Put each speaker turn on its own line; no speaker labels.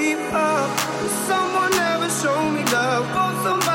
keep up. Someone never showed me love. Want